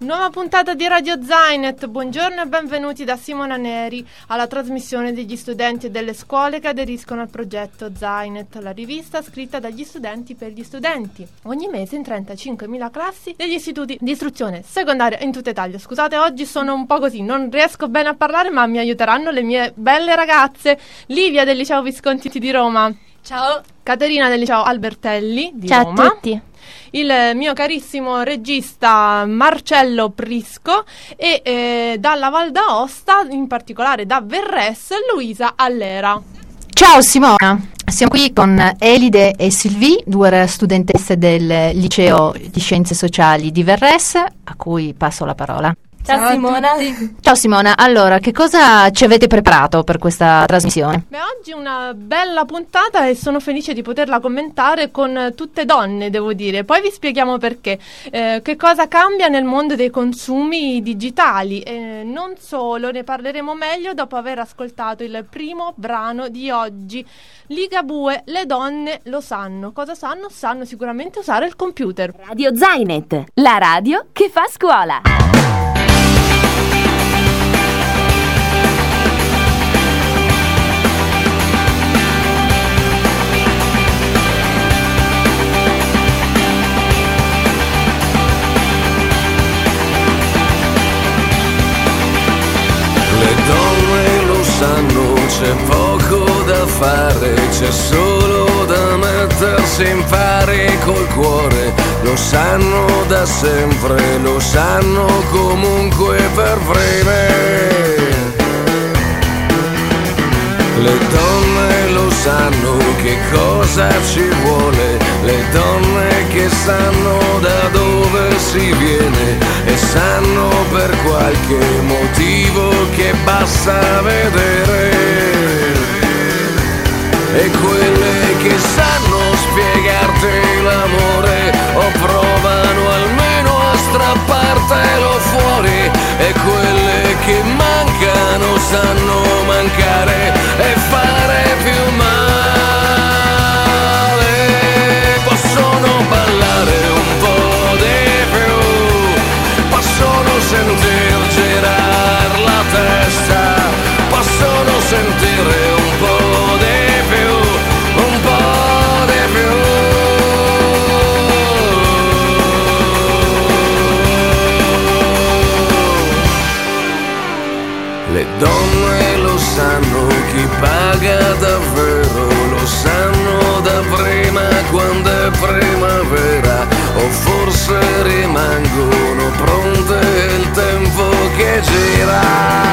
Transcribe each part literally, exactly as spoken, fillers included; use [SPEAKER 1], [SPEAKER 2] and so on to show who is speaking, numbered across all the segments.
[SPEAKER 1] Nuova puntata di Radio Zainet, buongiorno e benvenuti da Simona Neri alla trasmissione degli studenti e delle scuole che aderiscono al progetto Zainet, la rivista scritta dagli studenti per gli studenti, ogni mese in trentacinquemila classi degli istituti di istruzione secondaria in tutta Italia. Scusate, oggi sono un po' così, non riesco bene a parlare, ma mi aiuteranno le mie belle ragazze, Livia del liceo Visconti di Roma.
[SPEAKER 2] Ciao.
[SPEAKER 1] Caterina del liceo Albertelli di
[SPEAKER 2] Ciao
[SPEAKER 1] Roma.
[SPEAKER 2] a tutti.
[SPEAKER 1] Il mio carissimo regista Marcello Prisco e eh, dalla Val d'Aosta, in particolare da Verres, Luisa Allera.
[SPEAKER 3] Ciao Simona, siamo qui con Elide e Sylvie, due studentesse del liceo di Scienze Sociali di Verres, a cui passo la parola.
[SPEAKER 2] Ciao, Ciao Simona.
[SPEAKER 3] Ciao Simona, allora che cosa ci avete preparato per questa trasmissione?
[SPEAKER 1] Beh, oggi una bella puntata e sono felice di poterla commentare con tutte donne, devo dire. Poi vi spieghiamo perché. Eh, che cosa cambia nel mondo dei consumi digitali. Eh, non solo, ne parleremo meglio dopo aver ascoltato il primo brano di oggi. Ligabue, le donne lo sanno. Cosa sanno? Sanno sicuramente usare il computer.
[SPEAKER 4] Radio Zainet, la radio che fa scuola.
[SPEAKER 5] C'è poco da fare, c'è solo da mettersi in pari col cuore. Lo sanno da sempre, lo sanno comunque per prime. Le donne lo sanno che cosa ci vuole, le donne che sanno da dove si viene e sanno per qualche motivo che basta vedere. E quelle che sanno spiegarti l'amore o provano almeno a strappartelo fuori, e quelle che mancano sanno mancare e fare più male. Possono ballare un po' di più, possono sentir girar la testa, possono sentire un po' di più, un po' di più. Le donne lo sanno, chi paga davvero, lo sanno da prima quando è primavera, o forse rimangono pronte il tempo che gira.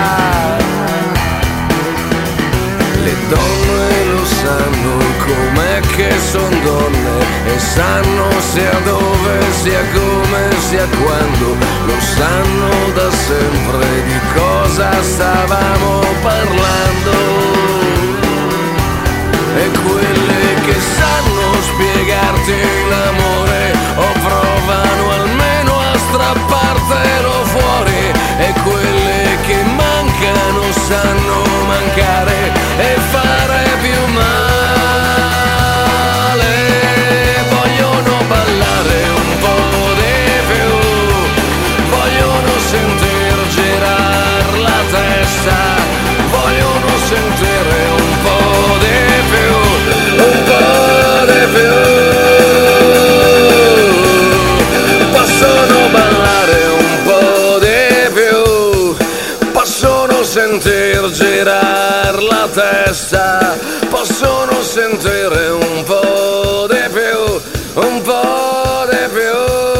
[SPEAKER 5] Le donne lo sanno com'è che son donne e sanno sia dove, sia come, sia quando. Lo sanno da sempre di cosa stavamo parlando. E quelle che sanno spiegarti l'amore o provano almeno a strappartelo fuori, e quelle che mancano sanno mancare e fare più male. Vogliono ballare un po' di più, vogliono sentir girar la testa, vogliono sentire un po' di più, un po' di più. Possono ballare un po' di più, possono sentir girar la testa, possono sentire un po' di più, un po' di più.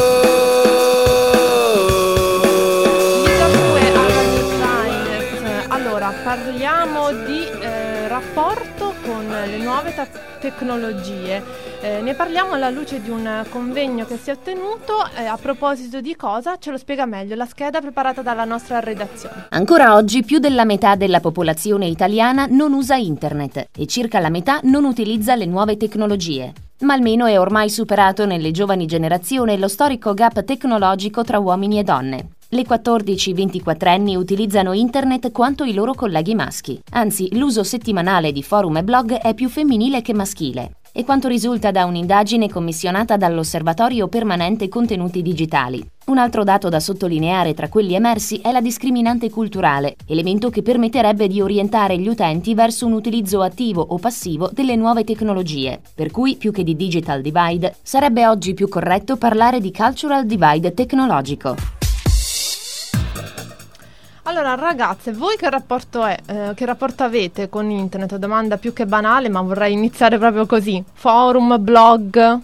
[SPEAKER 1] Allora, parliamo di eh, rapporto con le nuove te- tecnologie. Eh, ne parliamo alla luce di un convegno che si è ottenuto. Eh, a proposito di cosa? Ce lo spiega meglio la scheda preparata dalla nostra redazione.
[SPEAKER 4] Ancora oggi più della metà della popolazione italiana non usa internet e circa la metà non utilizza le nuove tecnologie. Ma almeno è ormai superato nelle giovani generazioni lo storico gap tecnologico tra uomini e donne. Le quattordici ventiquattrenni utilizzano internet quanto i loro colleghi maschi. Anzi, l'uso settimanale di forum e blog è più femminile che maschile. E quanto risulta da un'indagine commissionata dall'Osservatorio Permanente Contenuti Digitali. Un altro dato da sottolineare tra quelli emersi è la discriminante culturale, elemento che permetterebbe di orientare gli utenti verso un utilizzo attivo o passivo delle nuove tecnologie. Per cui, più che di digital divide, sarebbe oggi più corretto parlare di cultural divide tecnologico.
[SPEAKER 1] Allora ragazze, voi che rapporto è, eh, che rapporto avete con internet? Domanda più che banale, ma vorrei iniziare proprio così. Forum, blog?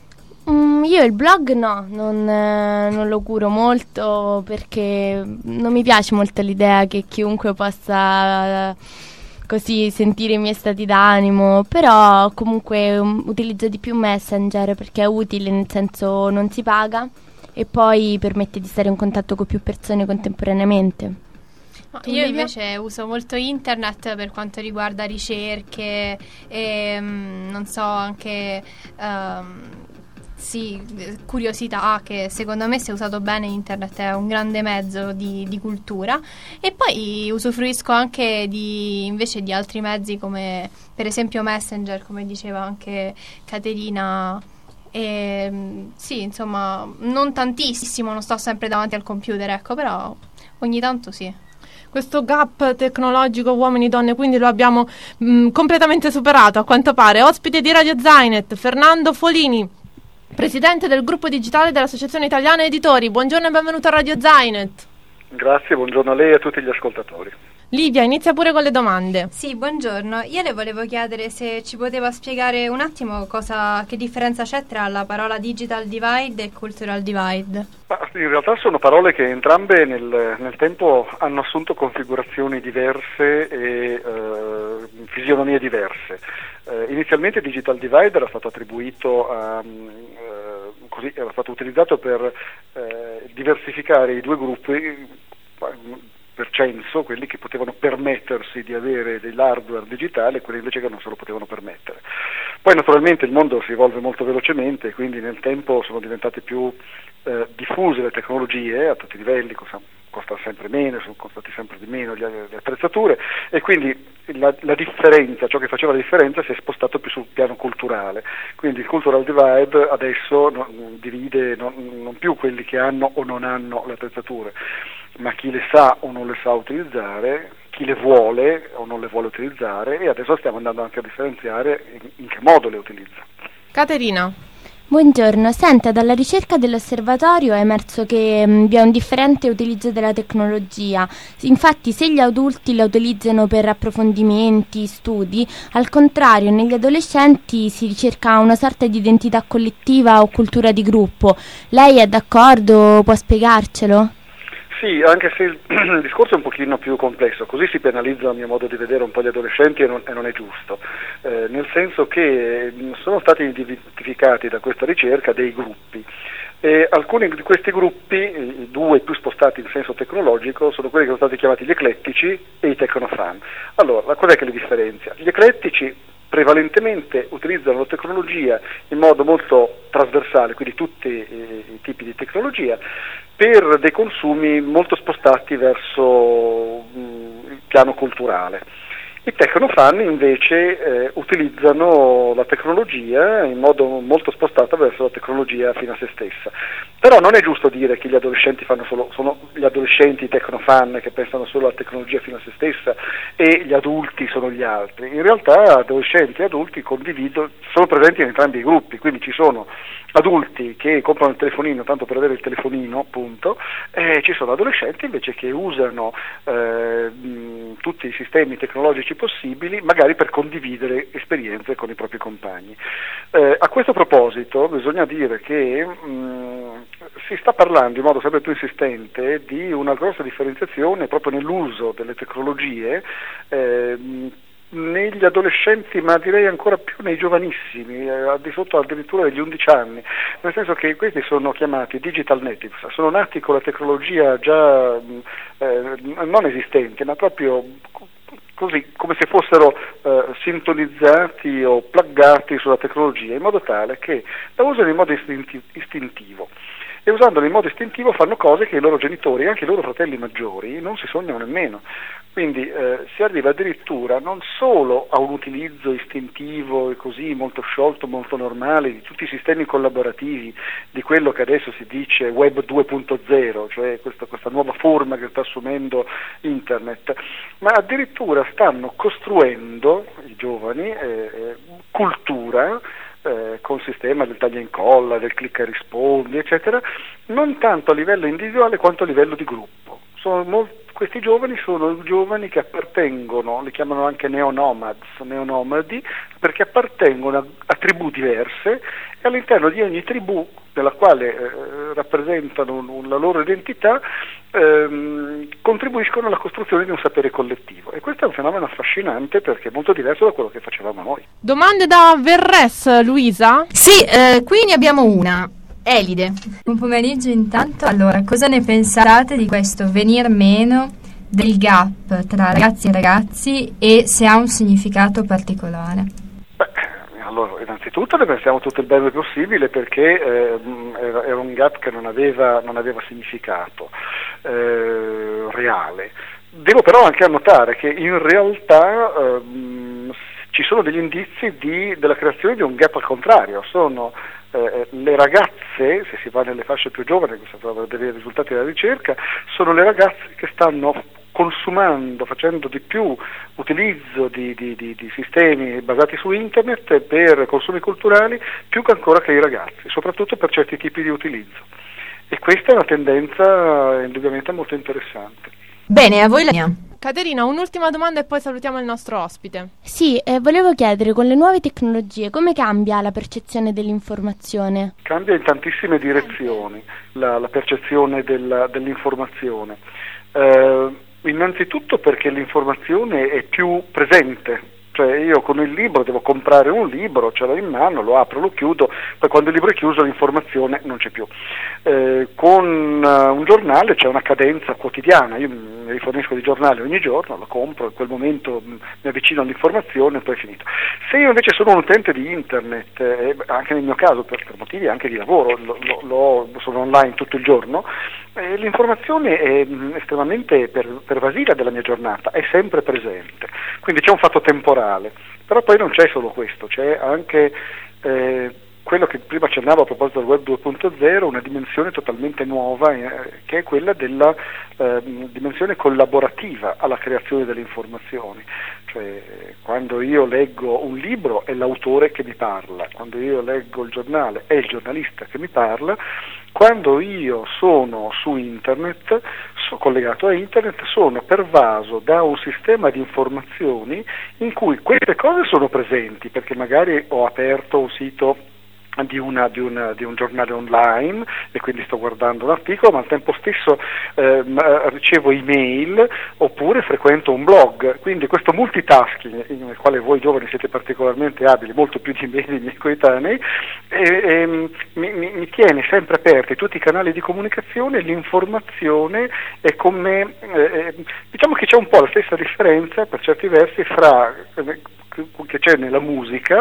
[SPEAKER 2] Mm, io il blog no, non, eh, non lo curo molto perché non mi piace molto l'idea che chiunque possa eh, così sentire i miei stati d'animo, però comunque um, utilizzo di più Messenger perché è utile, nel senso non si paga e poi permette di stare in contatto con più persone contemporaneamente.
[SPEAKER 6] No, io invece uso molto internet per quanto riguarda ricerche e mm, non so, anche um, sì, curiosità, che secondo me, se usato bene, internet è un grande mezzo di, di cultura. E poi usufruisco anche di invece di altri mezzi come per esempio Messenger, come diceva anche Caterina. E, sì, insomma, non tantissimo, non sto sempre davanti al computer, ecco, però ogni tanto sì.
[SPEAKER 1] Questo gap tecnologico uomini-donne quindi lo abbiamo mh, completamente superato, a quanto pare. Ospite di Radio Zainet, Fernando Folini, presidente del gruppo digitale dell'Associazione Italiana Editori. Buongiorno e benvenuto a Radio Zainet.
[SPEAKER 7] Grazie, buongiorno a lei e a tutti gli ascoltatori.
[SPEAKER 1] Livia, inizia pure con le domande.
[SPEAKER 6] Sì, buongiorno. Io le volevo chiedere se ci poteva spiegare un attimo cosa, che differenza c'è tra la parola digital divide e cultural divide.
[SPEAKER 7] Ma in realtà sono parole che entrambe nel, nel tempo hanno assunto configurazioni diverse e eh, fisionomie diverse. Eh, inizialmente digital divide era stato attribuito a, eh, così, era stato utilizzato per eh, diversificare i due gruppi per censo, quelli che potevano permettersi di avere dell'hardware digitale e quelli invece che non se lo potevano permettere. Poi naturalmente il mondo si evolve molto velocemente, quindi nel tempo sono diventate più eh, diffuse le tecnologie a tutti i livelli, costano sempre meno, sono costati sempre di meno le, le attrezzature e quindi la, la differenza, ciò che faceva la differenza si è spostato più sul piano culturale, quindi il cultural divide adesso non, divide non, non più quelli che hanno o non hanno le attrezzature, ma chi le sa o non le sa utilizzare, chi le vuole o non le vuole utilizzare, e adesso stiamo andando anche a differenziare in, in che modo le utilizza.
[SPEAKER 1] Caterina.
[SPEAKER 2] Buongiorno, senta, dalla ricerca dell'osservatorio è emerso che mh, vi è un differente utilizzo della tecnologia. Infatti, se gli adulti la utilizzano per approfondimenti, studi, al contrario, negli adolescenti si ricerca una sorta di identità collettiva o cultura di gruppo. Lei è d'accordo? Può spiegarcelo?
[SPEAKER 7] Sì, anche se il, il discorso è un pochino più complesso, così si penalizza a mio modo di vedere un po' gli adolescenti e non, e non è giusto, eh, nel senso che sono stati identificati da questa ricerca dei gruppi e alcuni di questi gruppi, i due più spostati in senso tecnologico, sono quelli che sono stati chiamati gli eclettici e i tecnofan. Allora, cos'è che li differenzia? Gli eclettici prevalentemente utilizzano la tecnologia in modo molto trasversale, quindi tutti i, i tipi di tecnologia, per dei consumi molto spostati verso mh, il piano culturale. I tecnofan invece eh, utilizzano la tecnologia in modo molto spostato verso la tecnologia fino a se stessa. Però non è giusto dire che gli adolescenti fanno solo, sono gli adolescenti i tecnofan che pensano solo alla tecnologia fino a se stessa e gli adulti sono gli altri. In realtà adolescenti e adulti condividono, sono presenti in entrambi i gruppi, quindi ci sono adulti che comprano il telefonino tanto per avere il telefonino, punto, e ci sono adolescenti invece che usano eh, mh, tutti i sistemi tecnologici possibili, magari per condividere esperienze con i propri compagni. Eh, a questo proposito bisogna dire che mh, si sta parlando in modo sempre più insistente di una grossa differenziazione proprio nell'uso delle tecnologie eh, negli adolescenti, ma direi ancora più nei giovanissimi, eh, al di sotto addirittura degli undici anni, nel senso che questi sono chiamati digital natives, sono nati con la tecnologia già eh, non esistente, ma proprio così, come se fossero eh, sintonizzati o pluggati sulla tecnologia, in modo tale che la usano in modo istinti- istintivo. e usandole in modo istintivo fanno cose che i loro genitori, anche i loro fratelli maggiori, non si sognano nemmeno. Quindi eh, si arriva addirittura non solo a un utilizzo istintivo e così molto sciolto, molto normale di tutti i sistemi collaborativi, di quello che adesso si dice web due punto zero, cioè questa, questa nuova forma che sta assumendo internet, ma addirittura stanno costruendo i giovani eh, cultura eh, con il sistema del taglia e incolla, del clicca e rispondi, eccetera, non tanto a livello individuale quanto a livello di gruppo. Sono molti Questi giovani sono giovani che appartengono, li chiamano anche neonomads, neonomadi, perché appartengono a, a tribù diverse e all'interno di ogni tribù, della quale eh, rappresentano un, la loro identità, ehm, contribuiscono alla costruzione di un sapere collettivo. E questo è un fenomeno affascinante perché è molto diverso da quello che facevamo noi.
[SPEAKER 1] Domande da Verres, Luisa?
[SPEAKER 3] Sì, eh, qui ne abbiamo una. Elide.
[SPEAKER 8] Buon pomeriggio intanto. Allora, cosa ne pensate di questo venir meno del gap tra ragazzi e ragazzi e se ha un significato particolare?
[SPEAKER 7] Beh, allora, innanzitutto ne pensiamo tutto il bene possibile perché eh, era, era un gap che non aveva, non aveva significato eh, reale. Devo però anche annotare che in realtà eh, ci sono degli indizi di, della creazione di un gap al contrario. Sono Eh, le ragazze, se si va nelle fasce più giovani, questo sono dei risultati della ricerca, sono le ragazze che stanno consumando, facendo di più utilizzo di, di, di, di sistemi basati su internet per consumi culturali più che ancora che i ragazzi, soprattutto per certi tipi di utilizzo. E questa è una tendenza indubbiamente molto interessante.
[SPEAKER 3] Bene, a voi la mia.
[SPEAKER 1] Caterina, un'ultima domanda e poi salutiamo il nostro ospite.
[SPEAKER 2] Sì, eh, volevo chiedere, con le nuove tecnologie come cambia la percezione dell'informazione?
[SPEAKER 7] Cambia in tantissime direzioni la, la percezione della, dell'informazione. Eh, innanzitutto perché l'informazione è più presente. Cioè io con il libro devo comprare un libro, ce l'ho in mano, lo apro, lo chiudo, poi quando il libro è chiuso l'informazione non c'è più. Eh, con uh, un giornale c'è una cadenza quotidiana, io mi rifornisco di giornale ogni giorno, lo compro, in quel momento mh, mi avvicino all'informazione e poi è finito. Se io invece sono un utente di internet, eh, anche nel mio caso per, per motivi anche di lavoro, lo, lo, lo, sono online tutto il giorno, eh, l'informazione è mh, estremamente per, pervasiva della mia giornata, è sempre presente, quindi c'è un fatto temporale. Però poi non c'è solo questo, c'è anche eh, quello che prima accennavo a proposito del web due punto zero, una dimensione totalmente nuova eh, che è quella della eh, dimensione collaborativa alla creazione delle informazioni. Cioè quando io leggo un libro è l'autore che mi parla, quando io leggo il giornale è il giornalista che mi parla, quando io sono su internet, so, collegato a internet, sono pervaso da un sistema di informazioni in cui queste cose sono presenti, perché magari ho aperto un sito di, una, di, una, di un giornale online e quindi sto guardando un articolo, ma al tempo stesso eh, ricevo email oppure frequento un blog, quindi questo multitasking nel quale voi giovani siete particolarmente abili, molto più di me, dei miei coetanei, e, e, mi, mi, mi tiene sempre aperti tutti i canali di comunicazione, l'informazione è come, eh, diciamo che c'è un po' la stessa differenza per certi versi fra eh, che c'è nella musica,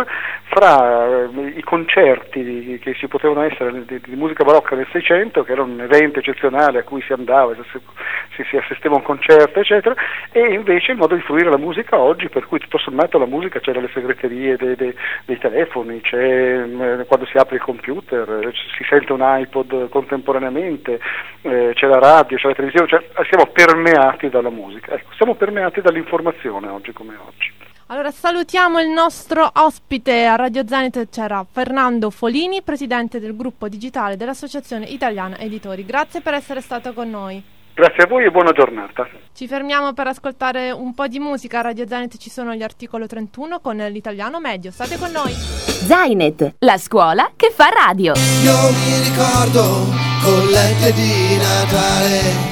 [SPEAKER 7] fra eh, i concerti che si potevano essere di, di musica barocca nel Seicento, che era un evento eccezionale a cui si andava, si, si, si assisteva a un concerto eccetera, e invece il modo di fruire la musica oggi, per cui tutto sommato la musica c'è nelle segreterie dei, dei, dei telefoni, c'è eh, quando si apre il computer, eh, si sente un iPod contemporaneamente, eh, c'è la radio, c'è la televisione, cioè siamo permeati dalla musica, ecco, siamo permeati dall'informazione oggi come oggi.
[SPEAKER 1] Allora salutiamo il nostro ospite a Radio Zainet, c'era Fernando Folini, presidente del gruppo digitale dell'Associazione Italiana Editori. Grazie per essere stato con noi.
[SPEAKER 7] Grazie a voi e buona giornata.
[SPEAKER 1] Ci fermiamo per ascoltare un po' di musica. A Radio Zainet ci sono gli articolo trentuno con l'italiano medio. State con noi.
[SPEAKER 4] Zainet, la scuola che fa radio.
[SPEAKER 9] Io mi ricordo collette di Natale,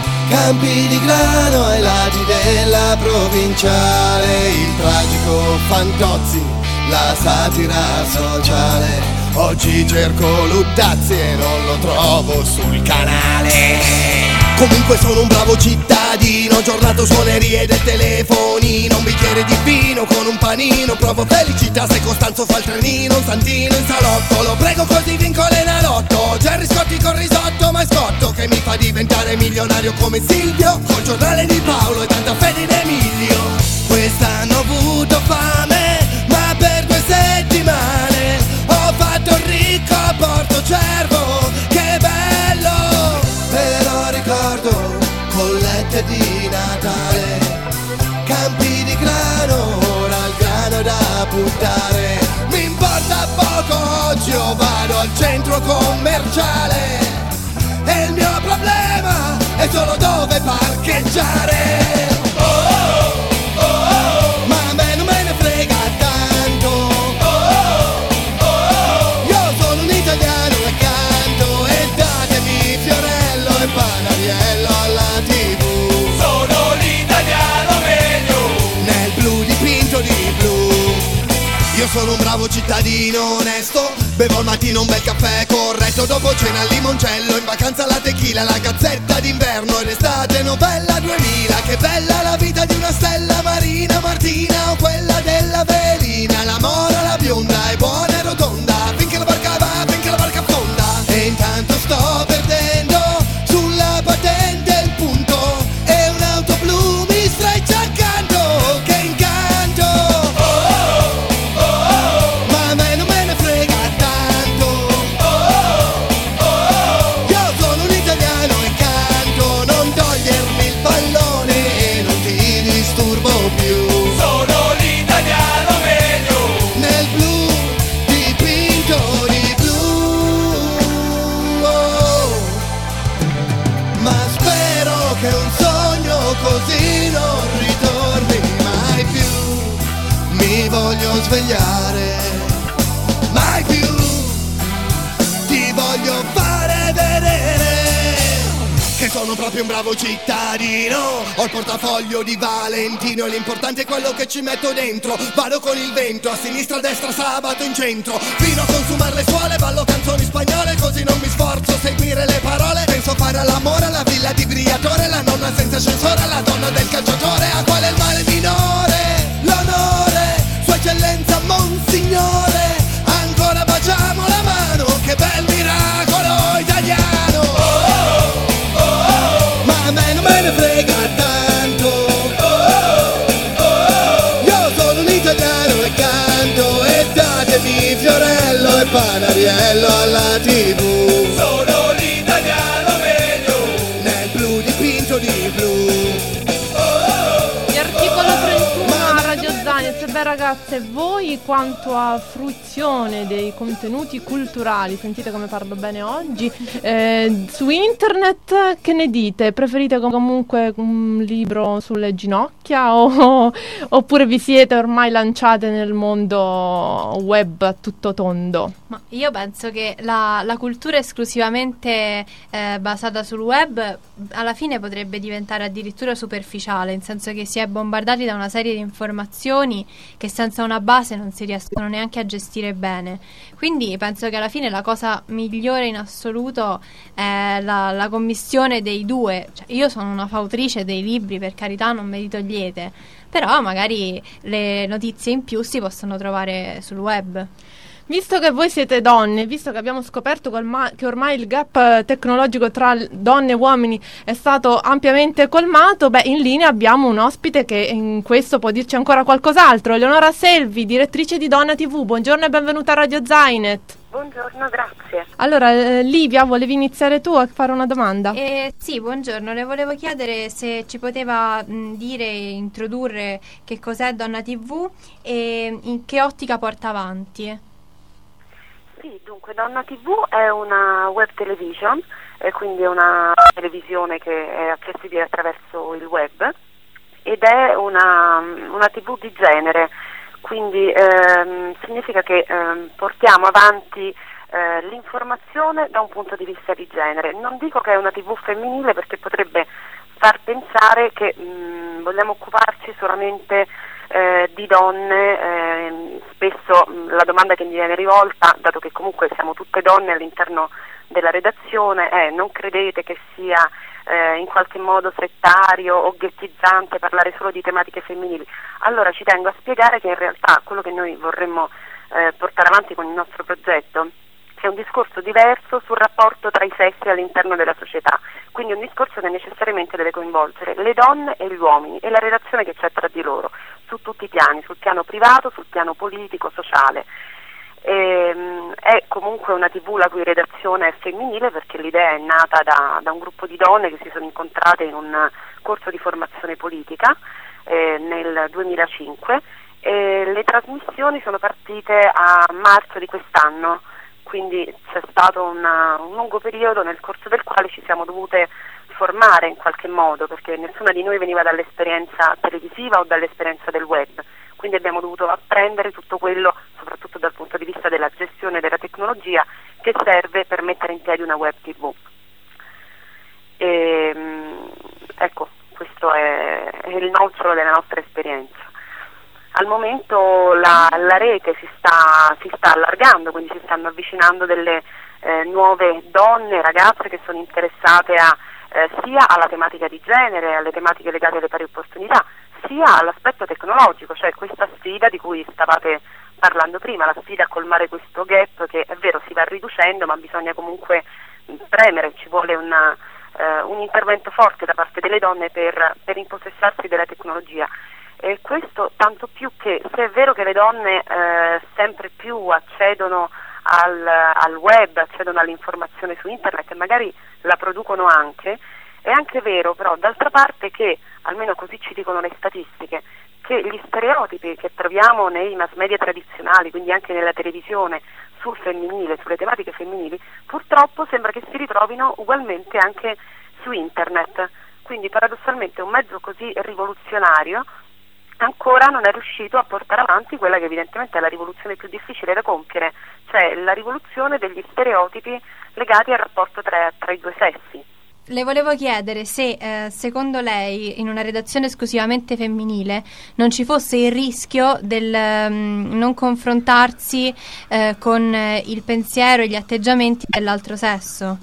[SPEAKER 9] campi di grano ai lati della provinciale, il tragico Fantozzi, la satira sociale. Oggi cerco Luttazzi e non lo trovo sul canale. Comunque sono un bravo cittadino, giornato suonerie del telefonino, un bicchiere di vino con un panino, provo felicità se Costanzo fa il trenino, un santino in salotto, lo prego così vinco l'enalotto, Gerry Scotti con risotto. mascotto che mi fa diventare milionario come Silvio, col giornale di Paolo e tanta fede in Emilio. Quest'anno ho avuto fame, ma per due settimane ho fatto il ricco a Porto Cervo, che bello! Però ricordo collette di Natale, campi di grano, ora il grano da buttare. Mi importa poco, oggi io vado al centro commerciale e il mio problema è solo dove parcheggiare. Oh, oh, oh, oh. Ma a me non me ne frega tanto. Oh, oh, oh. Io sono un italiano e canto, e datemi Fiorello e Panariello alla tivù. Sono l'italiano meglio, nel blu dipinto di blu. Io sono un bravo cittadino onesto, bevo al mattino un bel caffè corretto, dopo cena al limoncello, in vacanza alla tequila, la gazzetta d'inverno ed estate novella duemila. Che bella la vita di una stella marina, Martina o quella della velina. La mora, la bionda è buona e rotonda, finché la barca va, finché la barca affonda. E intanto sto perdendo sulla patente il punto, e un'auto blu mi streccia accanto. Che incanto! Oh, oh, oh, oh. Ma a me non me ne frega tanto. Oh, oh, oh. Io sono un italiano e canto, non togliermi il pallone e non ti disturbo più. Sono l'italiano meglio, nel blu dipinto di blu. Oh. Ma spero che un sogno così non ritorni mai più. Mi voglio svegliare, mai più. Ti voglio fare vedere che sono proprio un bravo cittadino. Ho il portafoglio di Valentino e l'importante è quello che ci metto dentro. Vado con il vento, a sinistra, a destra, sabato in centro, fino a consumare le suole. Ballo canzoni spagnole, così non mi sforzo a seguire le parole. Penso fare all'amore alla villa di Briatore, la nonna senza ascensore, la donna del calciatore. A quale il male minore? L'onore, sua eccellenza Monsignore. Ancora baciamo la mano, che bel miracolo italiano. Oh, oh, oh. Ma a me non me ne frega tanto. Oh, oh, oh. Io sono un italiano e canto, e datemi Fiorello e Panariello alla tivù. Sono l'italiano meglio, nel blu dipinto di blu.
[SPEAKER 1] Di articolo trentuno a Radio Zainet. Beh ragazze, voi quanto a fruizione dei contenuti culturali, sentite come parlo bene oggi, eh, su internet che ne dite? Preferite comunque un libro sulle ginocchia o, oppure vi siete ormai lanciate nel mondo web a tutto tondo?
[SPEAKER 6] Ma io penso che la, la cultura esclusivamente eh, basata sul web alla fine potrebbe diventare addirittura superficiale, in senso che si è bombardati da una serie di informazioni che senza una base non si riescono neanche a gestire bene. Quindi penso che alla fine la cosa migliore in assoluto è la, la commissione dei due. Cioè, io sono una fautrice dei libri, per carità, non me li togliete, però magari le notizie in più si possono trovare sul web.
[SPEAKER 1] Visto che voi siete donne, visto che abbiamo scoperto colma- che ormai il gap eh, tecnologico tra l- donne e uomini è stato ampiamente colmato, beh, in linea abbiamo un ospite che in questo può dirci ancora qualcos'altro. Eleonora Selvi, direttrice di Donna tivù. Buongiorno e benvenuta a Radio Zainet.
[SPEAKER 10] Buongiorno, grazie.
[SPEAKER 1] Allora, eh, Livia, volevi iniziare tu a fare una domanda?
[SPEAKER 6] Eh, sì, buongiorno. Le volevo chiedere se ci poteva mh, dire, introdurre che cos'è Donna tivù e in che ottica porta avanti.
[SPEAKER 10] Sì, dunque Donna tivù è una web television, eh, quindi è una televisione che è accessibile attraverso il web ed è una, una tivù di genere, quindi ehm, significa che ehm, portiamo avanti eh, l'informazione da un punto di vista di genere. Non dico che è una tivù femminile perché potrebbe far pensare che mh, vogliamo occuparci solamente Eh, di donne, eh, spesso mh, la domanda che mi viene rivolta, dato che comunque siamo tutte donne all'interno della redazione, è: non credete che sia eh, in qualche modo settario o ghettizzante parlare solo di tematiche femminili? Allora ci tengo a spiegare che in realtà quello che noi vorremmo eh, portare avanti con il nostro progetto, che è un discorso diverso sul rapporto tra i sessi all'interno della società, quindi un discorso che necessariamente deve coinvolgere le donne e gli uomini e la relazione che c'è tra di loro, su tutti i piani, sul piano privato, sul piano politico, sociale. E, è comunque una tivù la cui redazione è femminile, perché l'idea è nata da, da un gruppo di donne che si sono incontrate in un corso di formazione politica eh, nel duemilacinque, e le trasmissioni sono partite a marzo di quest'anno, quindi c'è stato una, un lungo periodo nel corso del quale ci siamo dovute formare in qualche modo, perché nessuna di noi veniva dall'esperienza televisiva o dall'esperienza del web, quindi abbiamo dovuto apprendere tutto quello, soprattutto dal punto di vista della gestione della tecnologia, che serve per mettere in piedi una web tivù. E, ecco, questo è, è il nocciolo della nostra esperienza. Al momento la, la rete si sta, si sta allargando, quindi si stanno avvicinando delle eh, nuove donne, ragazze che sono interessate a, eh, sia alla tematica di genere, alle tematiche legate alle pari opportunità, sia all'aspetto tecnologico, cioè questa sfida di cui stavate parlando prima, la sfida a colmare questo gap che è vero si va riducendo, ma bisogna comunque premere, ci vuole una, eh, un intervento forte da parte delle donne per, per impossessarsi della tecnologia. E questo tanto più che, se è vero che le donne eh, sempre più accedono al, al web, accedono all'informazione su internet e magari la producono anche, è anche vero però d'altra parte che, almeno così ci dicono le statistiche, che gli stereotipi che troviamo nei mass media tradizionali, quindi anche nella televisione, sul femminile, sulle tematiche femminili, purtroppo sembra che si ritrovino ugualmente anche su internet. Quindi paradossalmente un mezzo così rivoluzionario ancora non è riuscito a portare avanti quella che evidentemente è la rivoluzione più difficile da compiere, cioè la rivoluzione degli stereotipi legati al rapporto tra, tra i due sessi.
[SPEAKER 6] Le volevo chiedere se eh, secondo lei in una redazione esclusivamente femminile non ci fosse il rischio del um, non confrontarsi eh, con eh, il pensiero e gli atteggiamenti dell'altro sesso.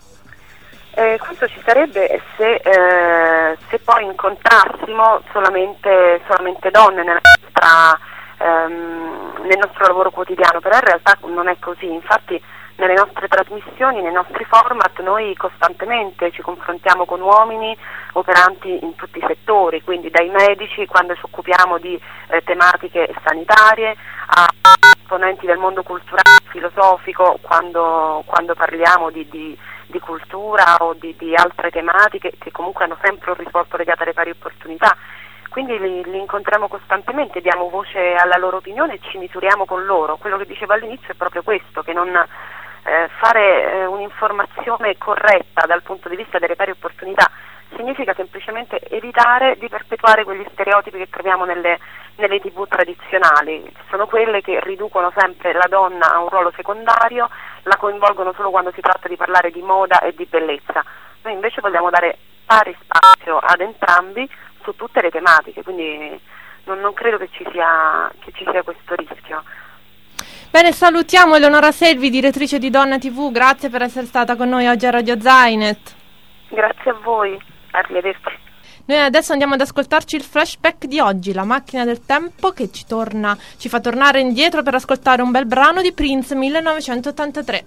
[SPEAKER 10] Eh, questo ci sarebbe se, eh, se poi incontrassimo solamente, solamente donne nella nostra, ehm, nel nostro lavoro quotidiano, però in realtà non è così. Infatti nelle nostre trasmissioni, nei nostri format, noi costantemente ci confrontiamo con uomini operanti in tutti i settori, quindi dai medici quando ci occupiamo di eh, tematiche sanitarie, a esponenti del mondo culturale, filosofico, quando, quando parliamo di, di di cultura o di, di altre tematiche che comunque hanno sempre un risvolto legato alle pari opportunità. Quindi li, li incontriamo costantemente, diamo voce alla loro opinione e ci misuriamo con loro. Quello che dicevo all'inizio è proprio questo, che non eh, fare eh, un'informazione corretta dal punto di vista delle pari opportunità significa semplicemente evitare di perpetuare quegli stereotipi che troviamo nelle, nelle tivù tradizionali. Sono quelle che riducono sempre la donna a un ruolo secondario, la coinvolgono solo quando si tratta di parlare di moda e di bellezza. Noi invece vogliamo dare pari spazio ad entrambi su tutte le tematiche, quindi non, non credo che ci sia, che ci sia questo rischio.
[SPEAKER 1] Bene, salutiamo Eleonora Selvi, direttrice di Donna tivù, grazie per essere stata con noi oggi a Radio Zainet.
[SPEAKER 10] Grazie a voi, arrivederci.
[SPEAKER 1] Noi adesso andiamo ad ascoltarci il flashback di oggi, la macchina del tempo che ci torna, ci fa tornare indietro per ascoltare un bel brano di Prince millenovecentottantatré.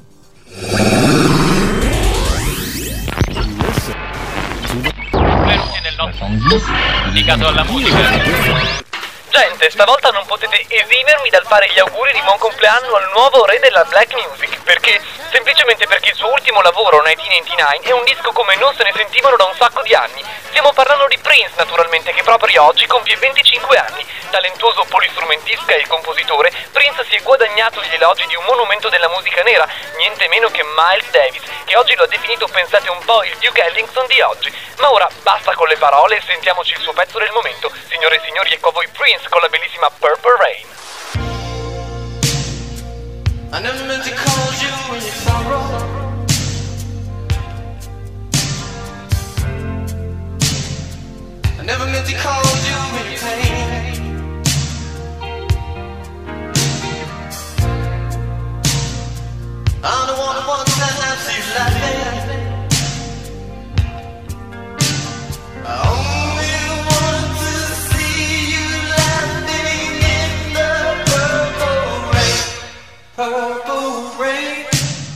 [SPEAKER 11] Benvenuti nel nostro dedicato alla musica. Gente, stavolta non potete esimermi dal fare gli auguri di buon compleanno al nuovo re della black music, perché semplicemente perché il suo ultimo lavoro, millenovecentonovantanove, è un disco come non se ne sentivano da un sacco di anni. Stiamo parlando di Prince, naturalmente, che proprio oggi compie venticinque anni. Talentuoso polistrumentista e compositore, Prince si è guadagnato gli elogi di un monumento della musica nera, niente meno che Miles Davis, che oggi lo ha definito, pensate un po', il Duke Ellington di oggi. Ma ora basta con le parole e sentiamoci il suo pezzo del momento. Signore e signori, ecco a voi Prince con la bellissima Purple Rain. I never meant to call you in your sorrow. I never meant to call you in your pain. I'm the one who wants to have you laughing. I only want to see you laughing in the purple rain. Purple rain.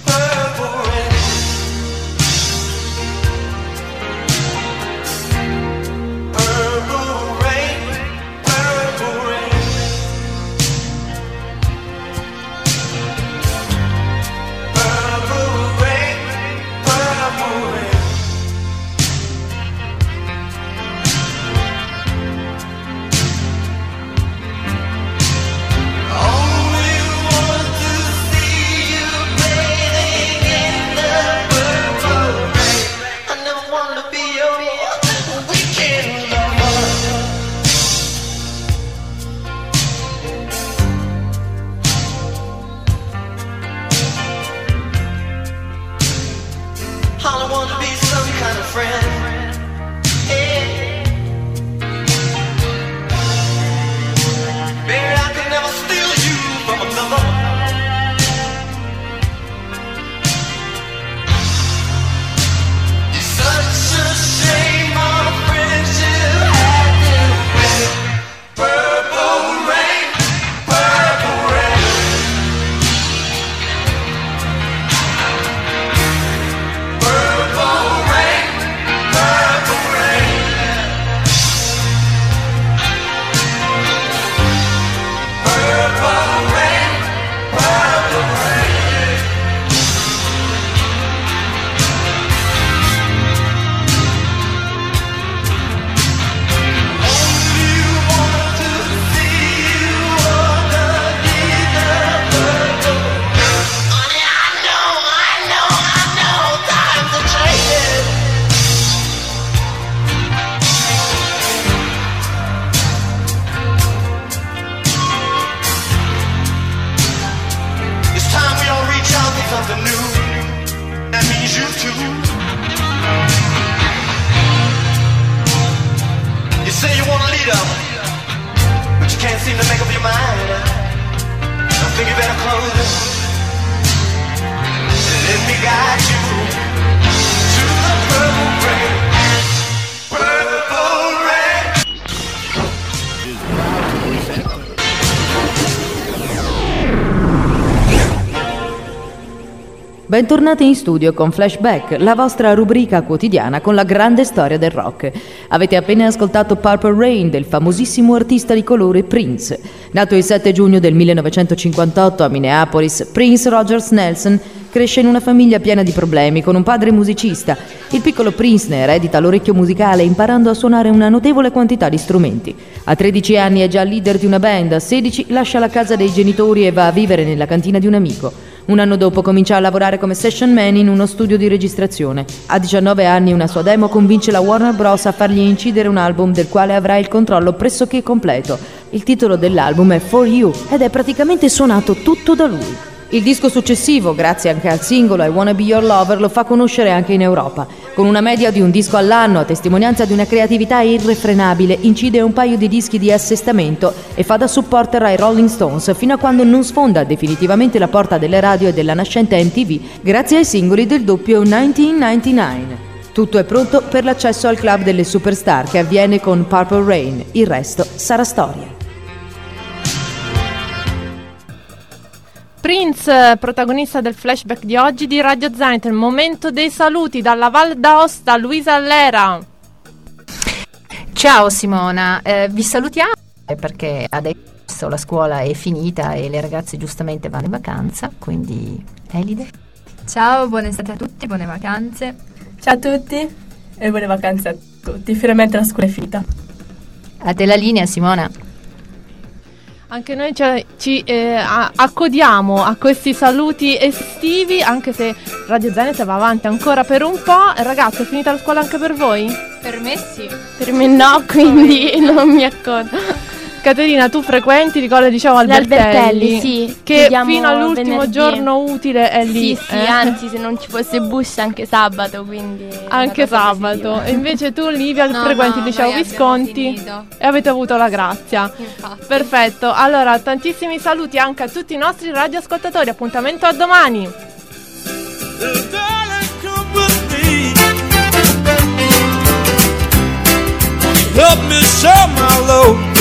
[SPEAKER 12] think you better close it. Let me guide you to the purple rain. Purple rain.
[SPEAKER 13] Bentornati in studio con Flashback, la vostra rubrica quotidiana con la grande storia del rock. Avete appena ascoltato Purple Rain del famosissimo artista di colore Prince. Nato il sette giugno del millenovecentocinquantotto a Minneapolis, Prince Rogers Nelson cresce in una famiglia piena di problemi con un padre musicista. Il piccolo Prince ne eredita l'orecchio musicale imparando a suonare una notevole quantità di strumenti. A tredici anni è già leader di una band, a sedici lascia la casa dei genitori e va a vivere nella cantina di un amico. Un anno dopo comincia a lavorare come session man in uno studio di registrazione. A diciannove anni una sua demo convince la Warner Bros. A fargli incidere un album del quale avrà il controllo pressoché completo. Il titolo dell'album è For You ed è praticamente suonato tutto da lui. Il disco successivo, grazie anche al singolo I Wanna Be Your Lover, lo fa conoscere anche in Europa. Con una media di un disco all'anno, a testimonianza di una creatività irrefrenabile, incide un paio di dischi di assestamento e fa da supporter ai Rolling Stones fino a quando non sfonda definitivamente la porta delle radio e della nascente M T V grazie ai singoli del doppio millenovecentonovantanove. Tutto è pronto per l'accesso al club delle superstar che avviene con Purple Rain. Il resto sarà storia.
[SPEAKER 1] Prince, protagonista del flashback di oggi di Radio Zainet, il momento dei saluti dalla Val d'Aosta, Luisa Allera.
[SPEAKER 3] Ciao Simona, eh, vi salutiamo perché adesso la scuola è finita e le ragazze giustamente vanno in vacanza, quindi Elide.
[SPEAKER 8] Ciao, buona estate a tutti, buone vacanze.
[SPEAKER 14] Ciao a tutti e buone vacanze a tutti, finalmente la scuola è finita.
[SPEAKER 3] A te la linea, Simona.
[SPEAKER 1] Anche noi cioè, ci eh, a- accodiamo a questi saluti estivi, anche se Radio Zainet va avanti ancora per un po'. Ragazzi, è finita la scuola anche per voi?
[SPEAKER 6] Per me sì.
[SPEAKER 2] Per me no, quindi non mi accodo.
[SPEAKER 1] Caterina, tu frequenti, ricordo, diciamo Albertelli,
[SPEAKER 2] L'Albertelli, sì.
[SPEAKER 1] che
[SPEAKER 2] Chiudiamo
[SPEAKER 1] fino all'ultimo
[SPEAKER 2] venerdì.
[SPEAKER 1] giorno utile è lì.
[SPEAKER 2] Sì, sì,
[SPEAKER 1] eh.
[SPEAKER 2] anzi, se non ci fosse bus anche sabato, quindi
[SPEAKER 1] Anche sabato. E invece tu, Livia,
[SPEAKER 6] No,
[SPEAKER 1] frequenti
[SPEAKER 6] no,
[SPEAKER 1] il liceo
[SPEAKER 6] noi
[SPEAKER 1] Visconti
[SPEAKER 6] abbiamo finito.
[SPEAKER 1] e avete avuto la grazia.
[SPEAKER 6] Infatti.
[SPEAKER 1] Perfetto. Allora, tantissimi saluti anche a tutti i nostri radioascoltatori. Appuntamento a domani.
[SPEAKER 12] Help me show my load.